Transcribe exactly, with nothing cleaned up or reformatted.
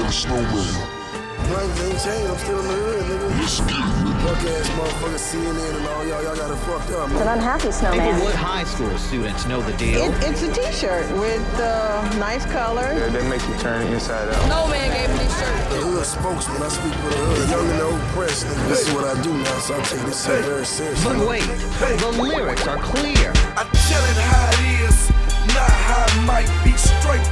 got a snowman. Blank ain't changed, I'm still in the hood, nigga. Let's get it. Fuck ass motherfucker, C N N and all y'all, y'all got it fucked up, man. An unhappy snowman. Maplewood High School students know the deal. It, it's a t-shirt with uh, nice colors. Yeah, they make you turn inside out. Snowman gave me this shirt. The hood spokesman, I speak for the hood. Young and the old press, nigga. This is what I do now, so I take this shit very seriously. But wait, the lyrics are clear. I tell it how it is, not how it might be. Straight